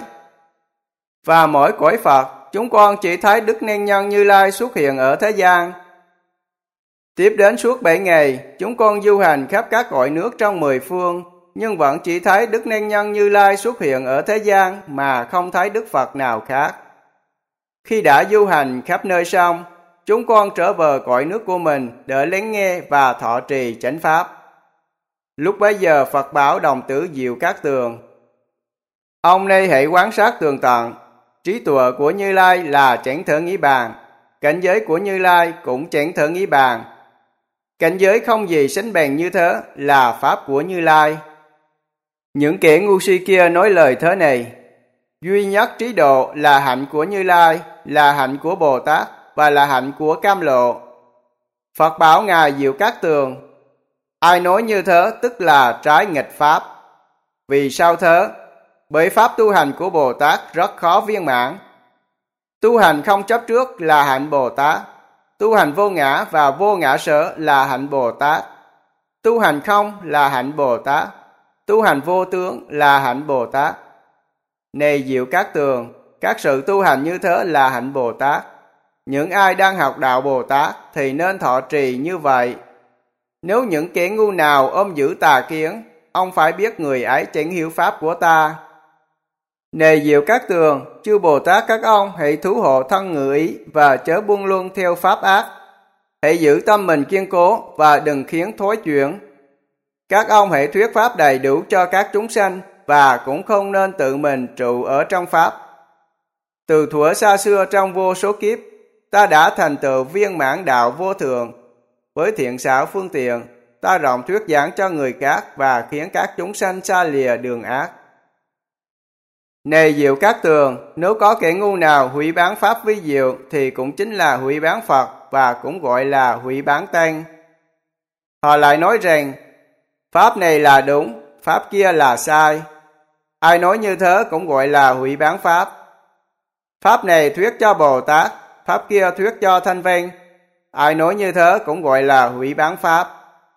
Và mỗi cõi Phật, chúng con chỉ thấy Đức Nên Nhân Như Lai xuất hiện ở thế gian. Tiếp đến suốt 7 ngày, chúng con du hành khắp các cõi nước trong 10 phương, nhưng vẫn chỉ thấy Đức Nên Nhân Như Lai xuất hiện ở thế gian mà không thấy Đức Phật nào khác. Khi đã du hành khắp nơi xong, chúng con trở về cõi nước của mình để lắng nghe và thọ trì chánh pháp. Lúc bấy giờ Phật bảo đồng tử Diệu Cát Tường: Ông nay hãy quan sát tường tận, trí tuệ của Như Lai là chẳng thể nghĩ bàn, cảnh giới của Như Lai cũng chẳng thể nghĩ bàn. Cảnh giới không gì sánh bằng như thế là pháp của Như Lai. Những kẻ ngu si kia nói lời thế này: duy nhất trí độ là hạnh của Như Lai, là hạnh của Bồ Tát và là hạnh của Cam Lộ. Phật bảo Ngài Diệu Cát Tường: ai nói như thế tức là trái nghịch pháp. Vì sao thế? Bởi pháp tu hành của Bồ Tát rất khó viên mãn. Tu hành không chấp trước là hạnh Bồ Tát. Tu hành vô ngã và vô ngã sở là hạnh Bồ Tát. Tu hành không là hạnh Bồ Tát. Tu hành vô tướng là hạnh Bồ Tát. Này Diệu Cát Tường, các sự tu hành như thế là hạnh Bồ Tát. Những ai đang học đạo Bồ Tát thì nên thọ trì như vậy. Nếu những kẻ ngu nào ôm giữ tà kiến, ông phải biết người ấy chẳng hiểu pháp của ta. Này Diệu Cát Tường, chư Bồ Tát các ông hãy thủ hộ thân ngự ý và chớ buông luân theo pháp ác. Hãy giữ tâm mình kiên cố và đừng khiến thối chuyển. Các ông hãy thuyết pháp đầy đủ cho các chúng sanh và cũng không nên tự mình trụ ở trong pháp. Từ thuở xa xưa trong vô số kiếp, ta đã thành tựu viên mãn đạo vô thường. Với thiện xảo phương tiện, ta rộng thuyết giảng cho người khác và khiến các chúng sanh xa lìa đường ác. Này Diệu Cát Tường, nếu có kẻ ngu nào hủy bán pháp vi diệu thì cũng chính là hủy bán Phật và cũng gọi là hủy bán Tăng. Họ lại nói rằng pháp này là đúng, pháp kia là sai. Ai nói như thế cũng gọi là hủy bán pháp. Pháp này thuyết cho Bồ Tát, pháp kia thuyết cho Thanh Văn. Ai nói như thế cũng gọi là hủy bán pháp.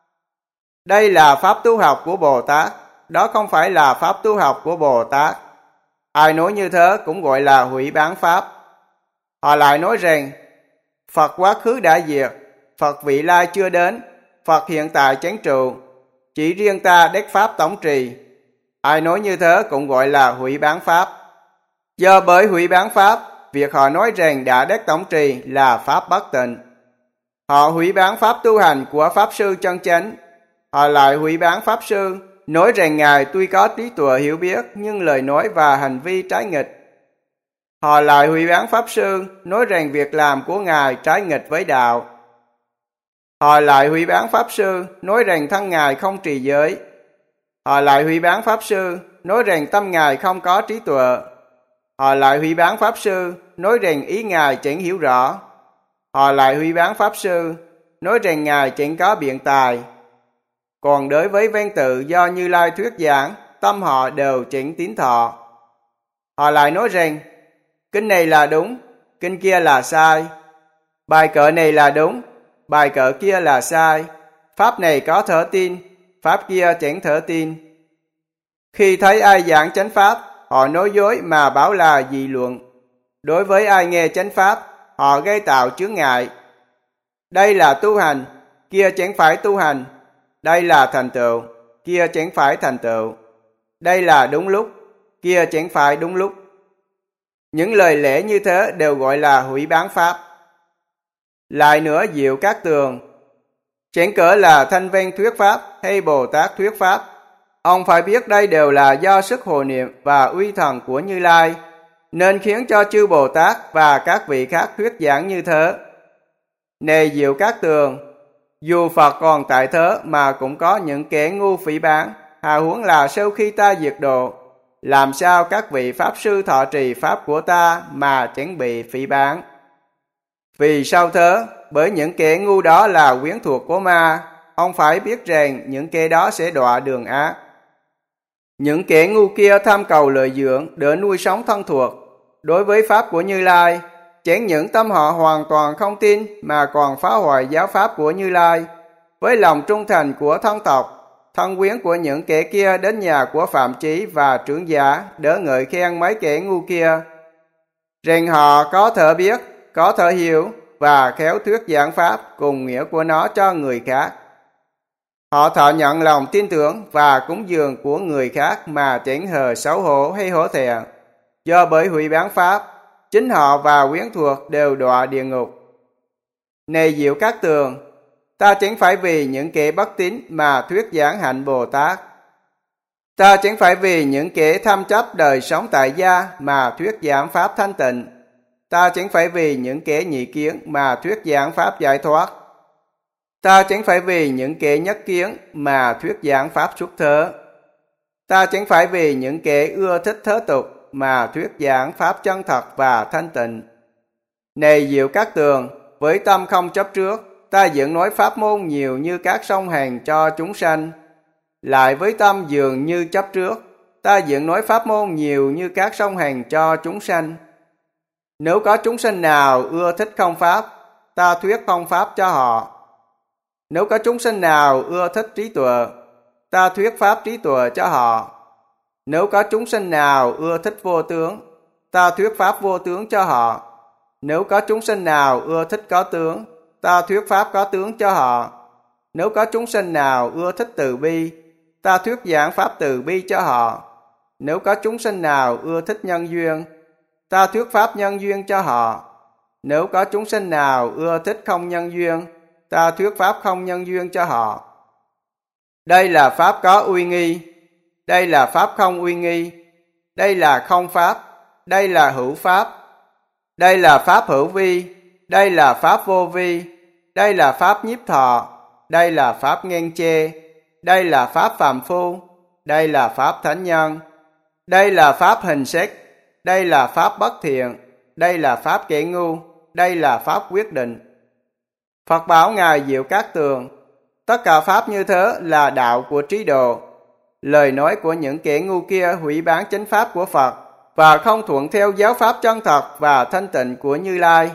Đây là pháp tu học của Bồ Tát, đó không phải là pháp tu học của Bồ Tát. Ai nói như thế cũng gọi là hủy bán pháp. Họ lại nói rằng Phật quá khứ đã diệt, Phật vị lai chưa đến, Phật hiện tại chánh trụ, chỉ riêng ta đắc pháp tổng trì. Ai nói như thế cũng gọi là hủy bán pháp. Do bởi hủy bán pháp, việc họ nói rằng đã đắc tổng trì là pháp bất tịnh. Họ hủy bán pháp tu hành của Pháp Sư chân chánh. Họ lại hủy bán Pháp Sư, nói rằng Ngài tuy có trí tuệ hiểu biết nhưng lời nói và hành vi trái nghịch. Họ lại hủy bán Pháp Sư, nói rằng việc làm của Ngài trái nghịch với đạo. Họ lại hủy bán Pháp Sư, nói rằng thân Ngài không trì giới. Họ lại hủy bán Pháp Sư, nói rằng tâm Ngài không có trí tuệ. Họ lại hủy bán Pháp Sư, nói rằng ý Ngài chẳng hiểu rõ. Họ lại hủy bán Pháp Sư, nói rằng Ngài chẳng có biện tài. Còn đối với văn tự do Như Lai thuyết giảng, tâm họ đều chẳng tín thọ. Họ lại nói rằng kinh này là đúng, kinh kia là sai. Bài kệ này là đúng, bài kệ kia là sai. Pháp này có thể tin, pháp kia chẳng thể tin. Khi thấy ai giảng chánh pháp, họ nói dối mà bảo là dị luận. Đối với ai nghe chánh pháp, họ gây tạo chướng ngại. Đây là tu hành, kia chẳng phải tu hành. Đây là thành tựu, kia chẳng phải thành tựu. Đây là đúng lúc, kia chẳng phải đúng lúc. Những lời lẽ như thế đều gọi là hủy bán pháp. Lại nữa Diệu Cát Tường, Chẳng cỡ là Thanh Văn thuyết pháp hay Bồ Tát thuyết pháp, ông phải biết đây đều là do sức hộ niệm và uy thần của Như Lai, nên khiến cho chư Bồ Tát và các vị khác thuyết giảng như thế. Này Diệu Cát Tường, dù Phật còn tại thế mà cũng có những kẻ ngu phỉ báng, hà huống là sau khi ta diệt độ, làm sao các vị Pháp Sư thọ trì Pháp của ta mà chẳng bị phỉ báng. Vì sao thế? Bởi những kẻ ngu đó là quyến thuộc của ma, ông phải biết rằng những kẻ đó sẽ đọa đường ác. Những kẻ ngu kia tham cầu lợi dưỡng để nuôi sống thân thuộc. Đối với Pháp của Như Lai, chẳng những tâm họ hoàn toàn không tin mà còn phá hoại giáo Pháp của Như Lai. Với lòng trung thành của thân tộc, thân quyến của những kẻ kia đến nhà của Phạm Chí và trưởng giả để ngợi khen mấy kẻ ngu kia, rằng họ có thể biết, có thể hiểu và khéo thuyết giảng Pháp cùng nghĩa của nó cho người khác. Họ thọ nhận lòng tin tưởng và cúng dường của người khác mà chẳng hề xấu hổ hay hổ thẹn. Do bởi hủy bán Pháp, chính họ và quyến thuộc đều đọa địa ngục. Này Diệu Cát Tường, ta chẳng phải vì những kẻ bất tín mà thuyết giảng hạnh Bồ Tát. Ta chẳng phải vì những kẻ tham chấp đời sống tại gia mà thuyết giảng Pháp thanh tịnh. Ta chẳng phải vì những kẻ nhị kiến mà thuyết giảng Pháp giải thoát. Ta chẳng phải vì những kẻ nhất kiến mà thuyết giảng Pháp xuất thế. Ta chẳng phải vì những kẻ ưa thích thế tục mà thuyết giảng Pháp chân thật và thanh tịnh. Này Diệu Cát Tường, với tâm không chấp trước, ta vẫn nói pháp môn nhiều như các sông Hàn cho chúng sanh. Lại với tâm dường như chấp trước, ta vẫn nói pháp môn nhiều như các sông Hàn cho chúng sanh. Nếu có chúng sanh nào ưa thích không pháp, ta thuyết không pháp cho họ. Nếu có chúng sanh nào ưa thích trí tuệ, ta thuyết pháp trí tuệ cho họ. Nếu có chúng sanh nào ưa thích vô tướng, ta thuyết pháp vô tướng cho họ. Nếu có chúng sanh nào ưa thích có tướng, ta thuyết pháp có tướng cho họ. Nếu có chúng sanh nào ưa thích từ bi, ta thuyết giảng pháp từ bi cho họ. Nếu có chúng sanh nào ưa thích nhân duyên, ta thuyết pháp nhân duyên cho họ. Nếu có chúng sanh nào ưa thích không nhân duyên, ta thuyết pháp không nhân duyên cho họ. Đây là pháp có uy nghi, đây là pháp không uy nghi, đây là không pháp, đây là hữu pháp, đây là pháp hữu vi, đây là pháp vô vi, đây là pháp nhiếp thọ, đây là pháp ngang chê, đây là pháp phàm phu, đây là pháp thánh nhân, đây là pháp hình sắc, đây là pháp bất thiện, đây là pháp kẻ ngu, đây là pháp quyết định. Phật bảo Ngài Diệu Cát Tường, tất cả pháp như thế là đạo của trí độ. Lời nói của những kẻ ngu kia hủy bán chánh pháp của Phật và không thuận theo giáo pháp chân thật và thanh tịnh của Như Lai.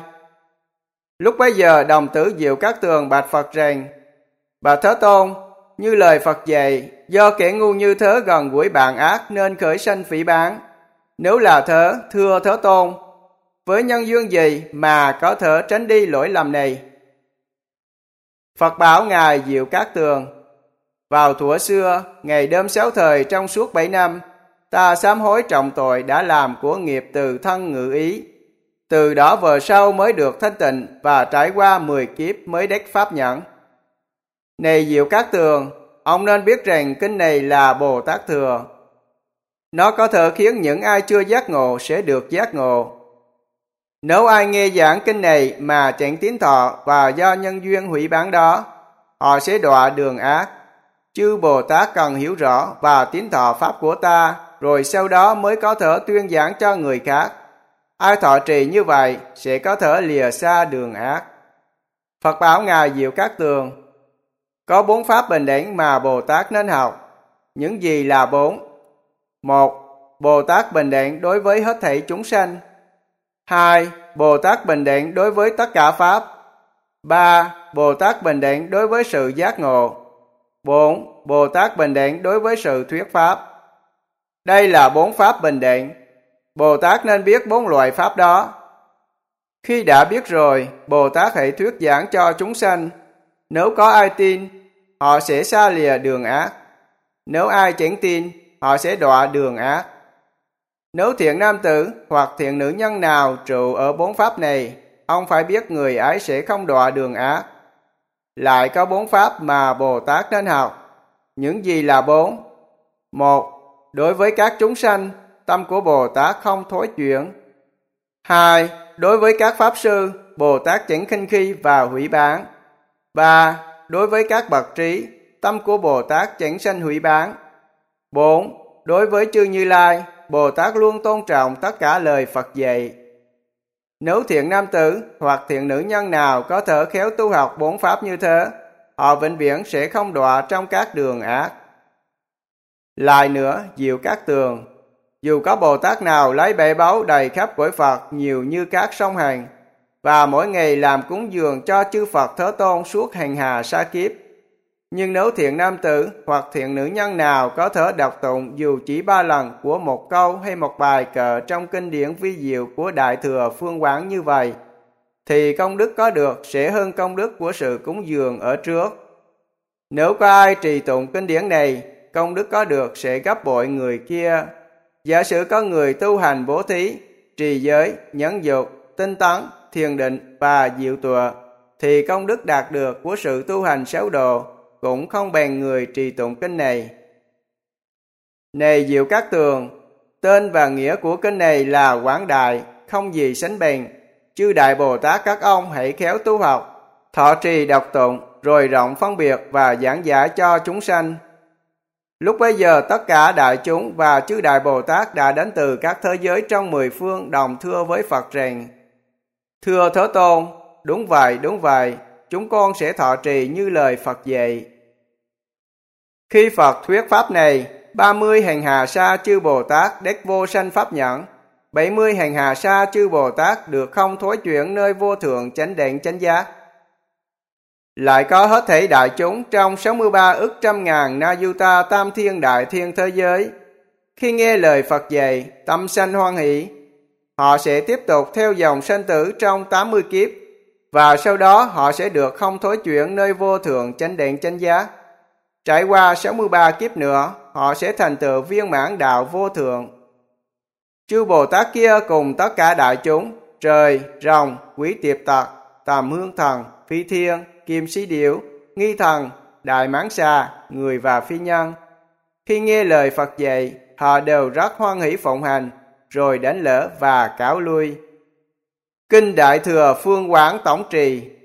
Lúc bấy giờ đồng tử Diệu Cát Tường bạch Phật rằng: Bạch Thế Tôn, như lời Phật dạy, do kẻ ngu như thế gần gũi bạn ác nên khởi sanh phỉ báng. Nếu là thế, thưa Thế Tôn, với nhân duyên gì mà có thể tránh đi lỗi lầm này? Phật bảo Ngài Diệu Cát Tường: Vào thuở xưa, ngày đêm 6 thời trong suốt 7 năm, ta sám hối trọng tội đã làm của nghiệp từ thân ngữ ý. Từ đó về sau mới được thanh tịnh và trải qua 10 kiếp mới đắc pháp nhẫn. Này Diệu Cát Tường, ông nên biết rằng kinh này là Bồ Tát Thừa. Nó có thể khiến những ai chưa giác ngộ sẽ được giác ngộ. Nếu ai nghe giảng kinh này mà chẳng tín thọ và do nhân duyên hủy bán đó, họ sẽ đọa đường ác. Chư Bồ Tát cần hiểu rõ và tín thọ pháp của ta, rồi sau đó mới có thể tuyên giảng cho người khác. Ai thọ trì như vậy sẽ có thể lìa xa đường ác. Phật bảo Ngài Diệu Cát Tường: Có 4 pháp bình đẳng mà Bồ Tát nên học. Những gì là 4? 1. Bồ Tát bình đẳng đối với hết thảy chúng sanh. 2. Bồ Tát bình đẳng đối với tất cả pháp. 3. Bồ Tát bình đẳng đối với sự giác ngộ. 4. Bồ Tát bình đẳng đối với sự thuyết pháp. Đây là 4 pháp bình đẳng. Bồ Tát nên biết 4 loại pháp đó. Khi đã biết rồi, Bồ Tát hãy thuyết giảng cho chúng sanh. Nếu có ai tin, họ sẽ xa lìa đường ác. Nếu ai chẳng tin, họ sẽ đọa đường ác. Nếu thiện nam tử hoặc thiện nữ nhân nào trụ ở 4 pháp này, ông phải biết người ấy sẽ không đọa đường ác. lại có 4 pháp mà Bồ Tát nên học. Những gì là 4? 1. Đối với các chúng sanh, tâm của Bồ Tát không thối chuyển. 2. Đối với các pháp sư, Bồ Tát chẳng khinh khi và hủy báng. 3. Đối với các bậc trí, tâm của Bồ Tát chẳng sanh hủy báng. 4. Đối với chư Như Lai, Bồ Tát luôn tôn trọng tất cả lời Phật dạy. Nếu thiện nam tử hoặc thiện nữ nhân nào có thể khéo tu học 4 pháp như thế, họ vĩnh viễn sẽ không đọa trong các đường ác. Lại nữa, Diệu Cát Tường, dù có Bồ Tát nào lấy bể báu đầy khắp cõi Phật nhiều như các sông Hằng, và mỗi ngày làm cúng dường cho chư Phật Thế Tôn suốt hàng hà sa kiếp, nhưng nếu thiện nam tử hoặc thiện nữ nhân nào có thể đọc tụng dù chỉ 3 lần của một câu hay một bài kệ trong kinh điển vi diệu của Đại Thừa Phương Quán như vậy, thì công đức có được sẽ hơn công đức của sự cúng dường ở trước. Nếu có ai trì tụng kinh điển này, công đức có được sẽ gấp bội người kia. Giả sử có người tu hành bố thí, trì giới, nhẫn dục, tinh tấn, thiền định và diệu tuệ, thì công đức đạt được của sự tu hành 6 độ cũng không bằng người trì tụng kinh này. Này Diệu Cát Tường, tên và nghĩa của kinh này là quảng đại, không gì sánh bằng. Chư Đại Bồ Tát các ông hãy khéo tu học, thọ trì đọc tụng, rồi rộng phân biệt và giảng giải cho chúng sanh. Lúc bấy giờ tất cả đại chúng và chư Đại Bồ Tát đã đến từ các thế giới trong 10 phương đồng thưa với Phật rằng: Thưa Thế Tôn, đúng vậy, chúng con sẽ thọ trì như lời Phật dạy. Khi Phật thuyết pháp này, 30 hàng hà sa chư Bồ Tát đắc vô sanh pháp nhẫn, 70 hàng hà sa chư Bồ Tát được không thối chuyển nơi vô thượng chánh đẳng chánh giác. Lại có hết thảy đại chúng trong 63 ức trăm ngàn na du ta tam thiên đại thiên thế giới, khi nghe lời Phật dạy, tâm sanh hoan hỷ. Họ sẽ tiếp tục theo dòng sanh tử trong 80 kiếp, và sau đó họ sẽ được không thối chuyển nơi vô thượng chánh đẳng chánh giác. Trải qua 63 kiếp nữa, họ sẽ thành tựu viên mãn đạo vô thượng. Chư Bồ Tát kia cùng tất cả đại chúng, trời, rồng, quý tiệp tặc, tàm hương thần, phi thiên, kim sĩ điểu, nghi thần, đại mãng xà, người và phi nhân, khi nghe lời Phật dạy, họ đều rất hoan hỷ phụng hành, rồi đánh lễ và cáo lui. Kinh Đại Thừa Phương Quán Tổng Trì.